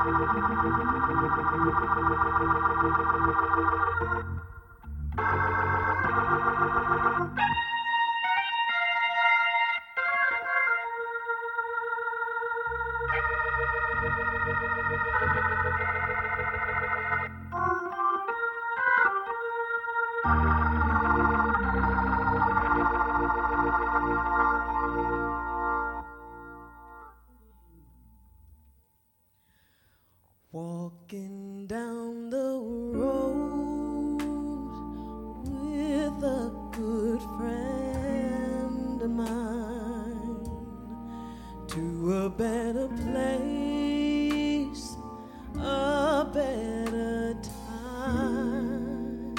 Walking down the road with a good friend of mine to a better place, a better time,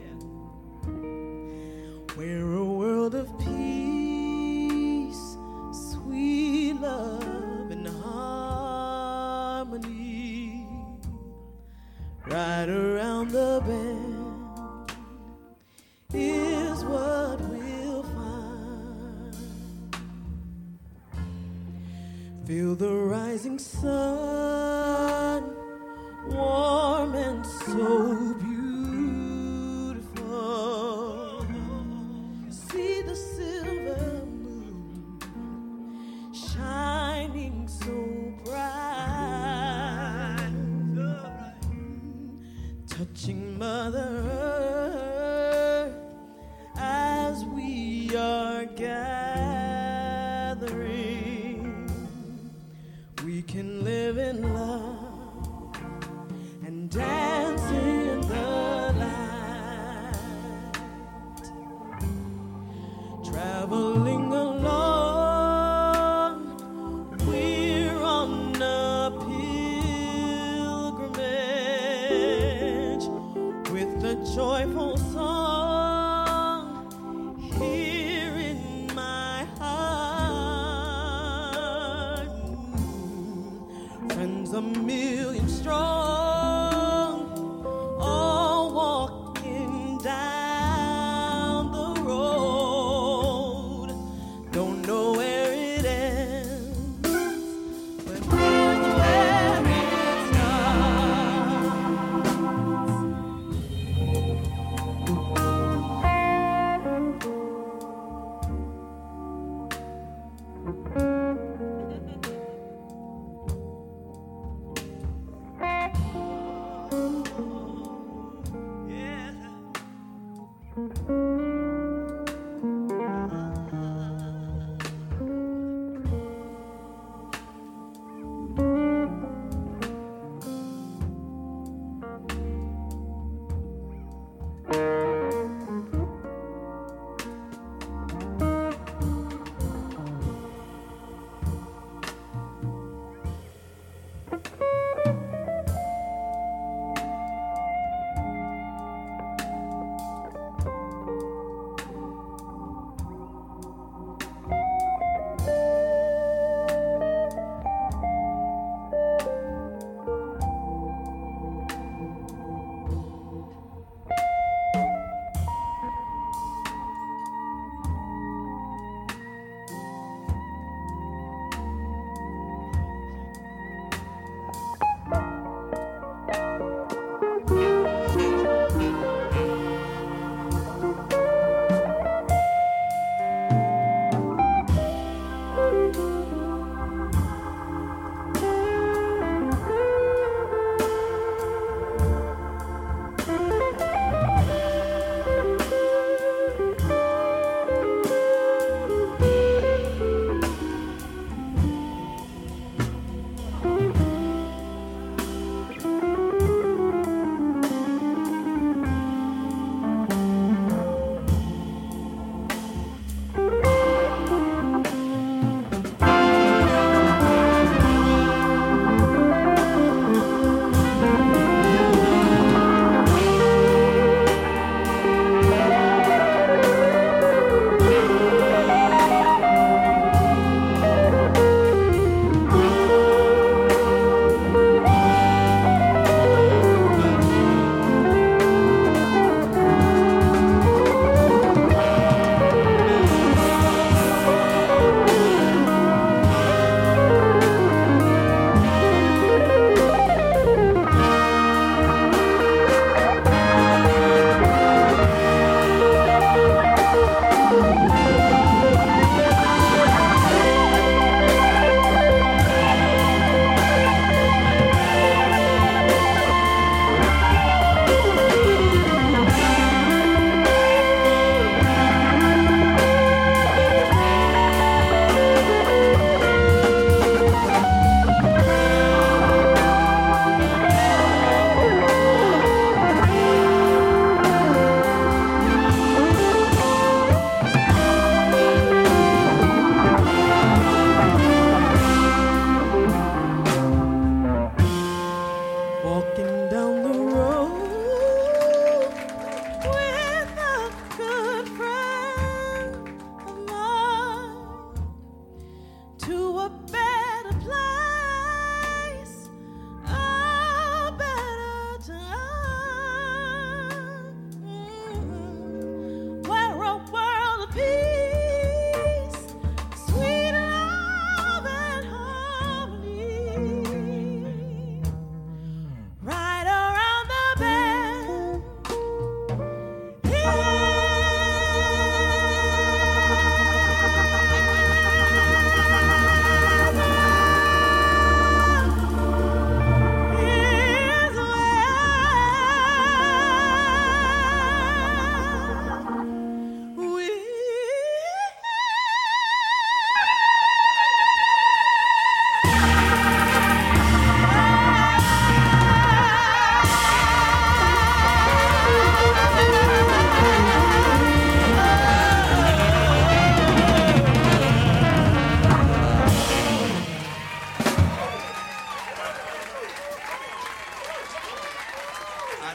where a world of peace, sweet love and harmony. Right around the bend is what we'll find. Feel the rising sun, warm and so beautiful. See the silver moon shining so bright, touching Mother Earth as we are gathering. We can live in love and dance in the light, traveling along. We're on a pilgrimage with a joyful song here in my heart. Friends a million strong, all walking down the road. Don't know where it ends, but here's where it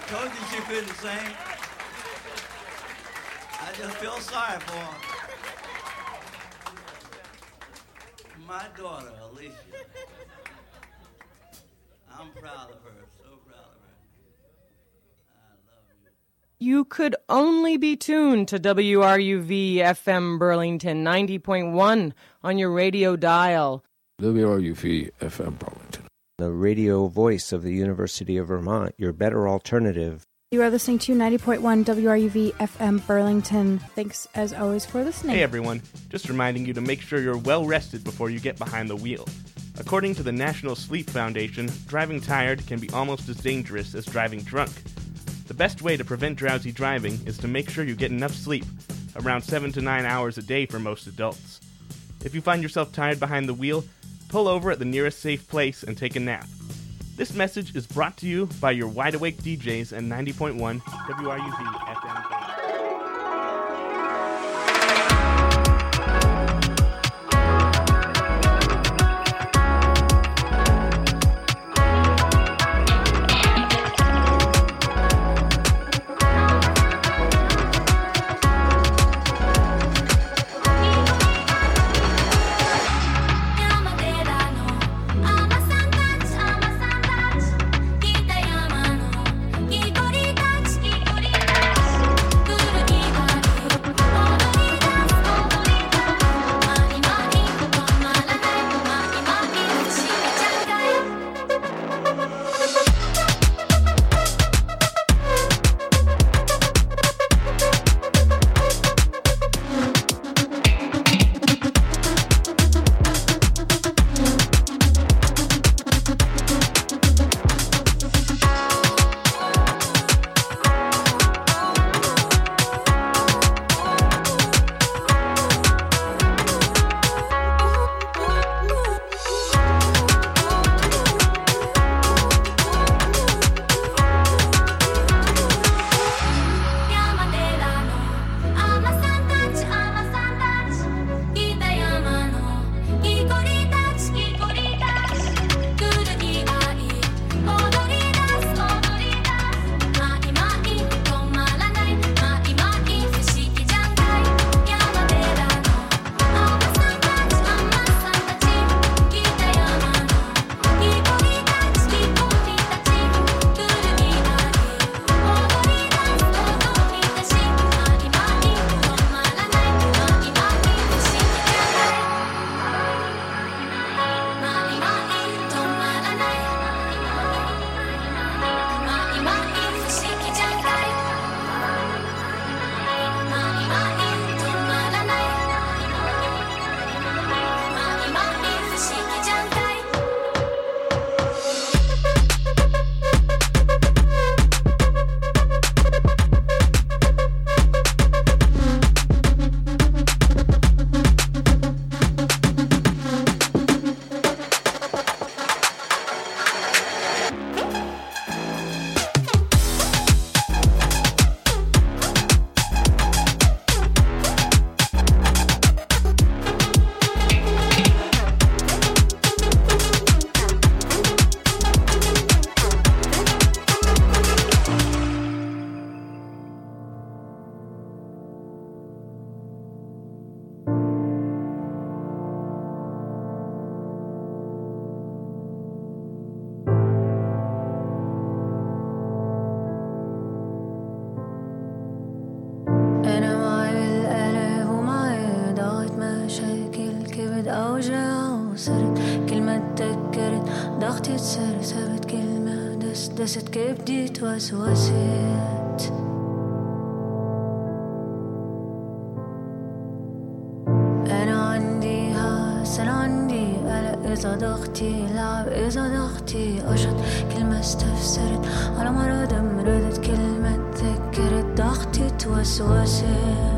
Told you she couldn't sing. I just feel sorry for her. My daughter, Alicia. I'm proud of her, so proud of her. I love you. You could only be tuned to WRUV FM Burlington 90.1 on your radio dial. WRUV FM Burlington. The radio voice of the University of Vermont, your better alternative. You are listening to 90.1 WRUV FM Burlington. Thanks, as always, for listening. Hey, everyone. Just reminding you to make sure you're well rested before you get behind the wheel. According to the National Sleep Foundation, driving tired can be almost as dangerous as driving drunk. The best way to prevent drowsy driving is to make sure you get enough sleep, around 7 to 9 hours a day for most adults. If you find yourself tired behind the wheel, pull over at the nearest safe place and take a nap. This message is brought to you by your wide-awake DJs and 90.1 WRUV FM. ضغطي اتسرسبت كلمة دست كبدي توسوست أنا عندي هاس أنا عندي قلق إذا ضغطي لعب إذا ضغطي أشط كلمة استفسرت على مرض مرضت كلمة تذكرت ضغطي توسوست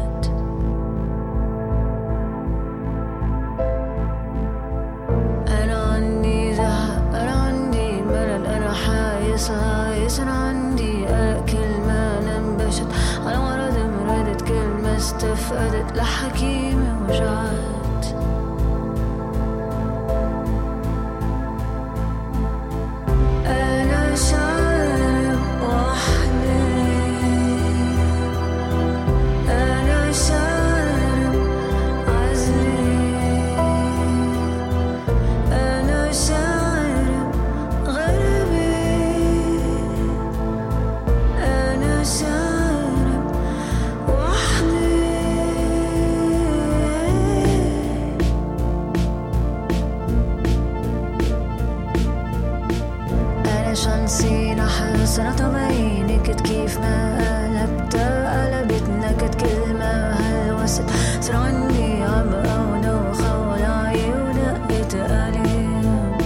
أنا عندي قلق كلمة نبشت على مرض مرضت كلمة استفقدت لحكيمة وجعت أنا شارب وحدي مش هنسينا حسنا طبيعي نكت كيف ما قلبت نكت كلمة هلوست صار عندي عبقى ودوخة ولاعي ودقت قليب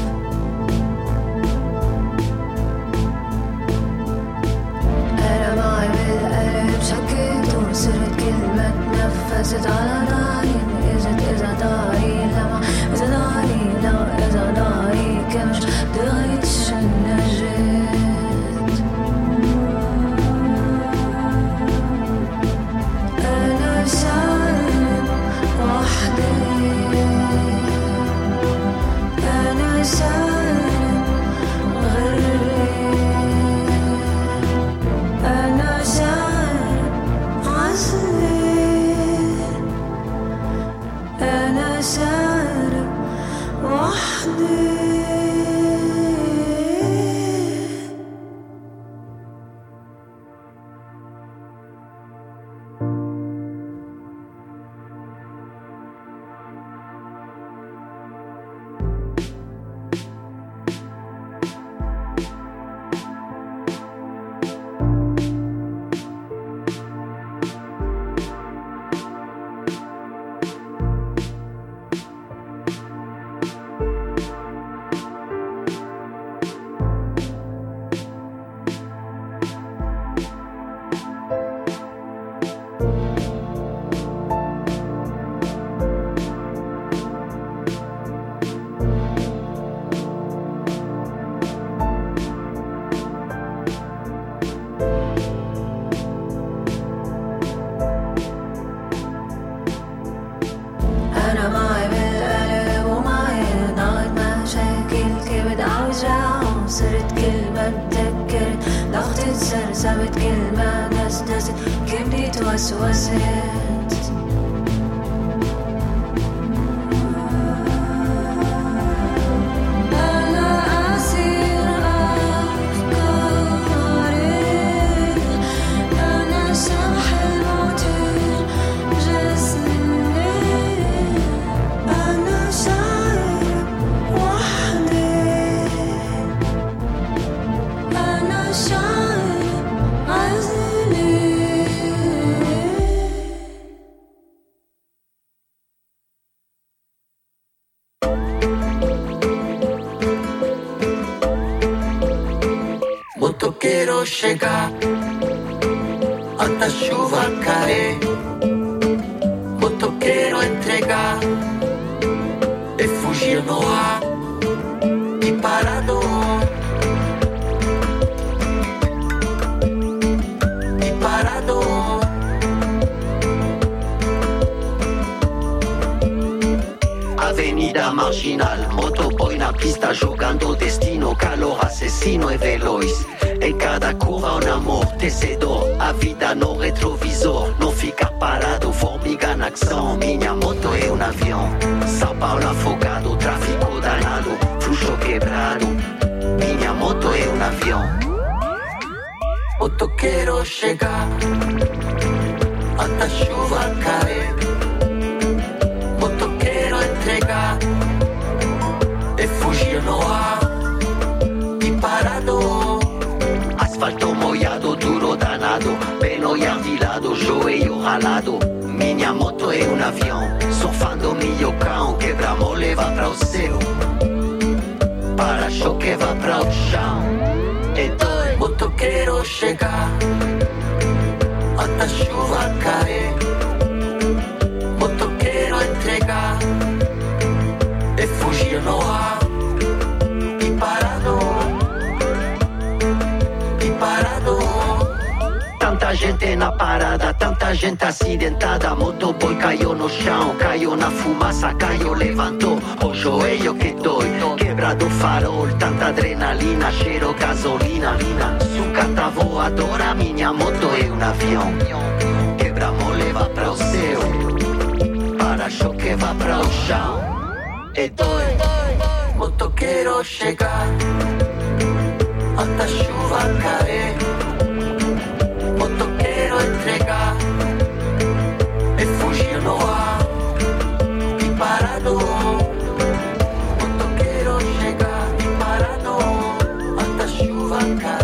أنا معي بالقلب شكيت وصرت كلمة تنفست على ناري إذا داري لما إذا داري لا إذا داري كمش دغيتش النجاة أنا سالم وحدي أنا سالم غربي أنا سالم عزلي أنا سالم وحدي أنا معي بالقلب ومعي ضاعت مشاكل كبد عوجع صرت كلمة تذكرت ضغطت سرسبت كلمة دست كبدي توسوست Molto quiero llegar hasta chuva caer. Molto quiero entregar e fugir no ar e parado. E parado. Avenida marginal, motoboy na pista jogando destino, calor assassino e veloz. Em cada curva um amortecedor, a vida no retrovisor, não fica parado, formiga na ação. Minha moto é um avião, São Paulo afogado, tráfico danado, fluxo quebrado. Minha moto é um avião. Motoqueiro chegar, até chuva cair. Motoqueiro entregar e fugir no ar e parado. Asfalto molhado, duro danado, pé olhar de lado, joelho ralado. Minha moto é um avião, surfando milho cão, quebra-mão leva para o céu, para-choque vai para o chão. Então, motoqueiro chegar, até chuva cair. Motoqueiro entregar e fugir no ar e parado. Tanta gente na parada, tanta gente acidentada. Motoboy caiu no chão, caiu na fumaça, caiu, levantou o joelho que dói, quebrado farol, tanta adrenalina, cheiro gasolina. Sucata voadora, minha moto é um avião. Quebra-mão leva para o céu, para-choque vai para o chão. E dói, motoqueiro chegar, até chuva cair. Motoqueiro entregar e fugir no ar e parado. Motoqueiro chegar e parado até chuva. boca.